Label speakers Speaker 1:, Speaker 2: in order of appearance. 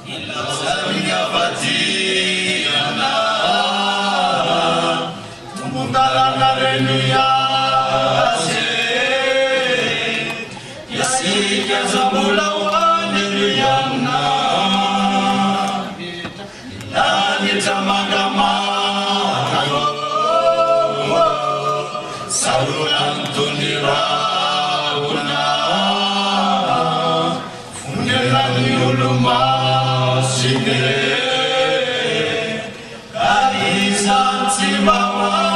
Speaker 1: Ilazaria Vatiana Tumundalana Renuya Yasika Zamula Waniriana Nanitamagama Saluran Tunira Sine, Kali Santi Mama.